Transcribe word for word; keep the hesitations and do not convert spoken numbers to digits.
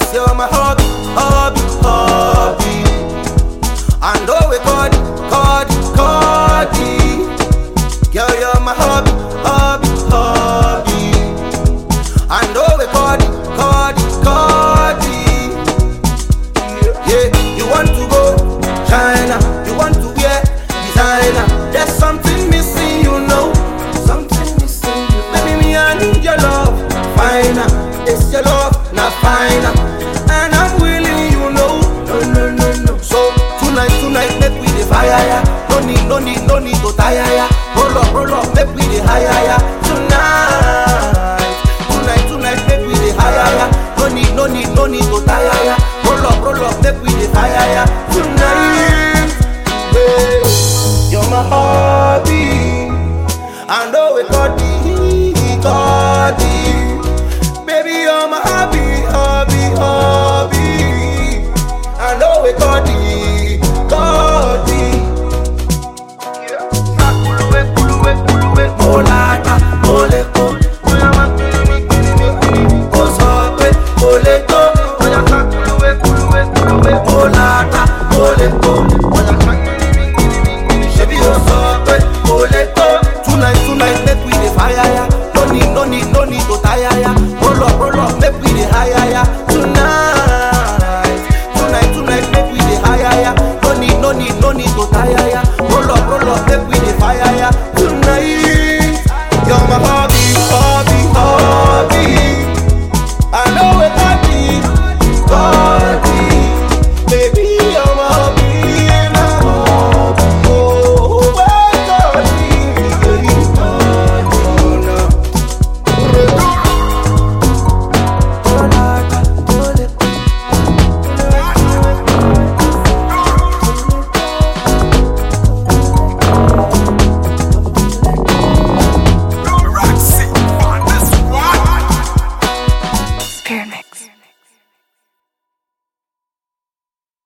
This you're my hobby, hobby, hobby. And oh we call it, call it, call it. Girl, you're my hobby, hobby, hobby. And oh we call it, call it, call it. Yeah, you want to go China, you want to wear designer. There's something missing, you know. Something missing, you know. Baby, me I need your love, finer. It's your love, not finer. And I'm willing, you know. No, no, no, no. So tonight, tonight, make we the fire, yeah. No need, no need, no need to tire, yeah. Roll up, roll up, make we the higher, yeah.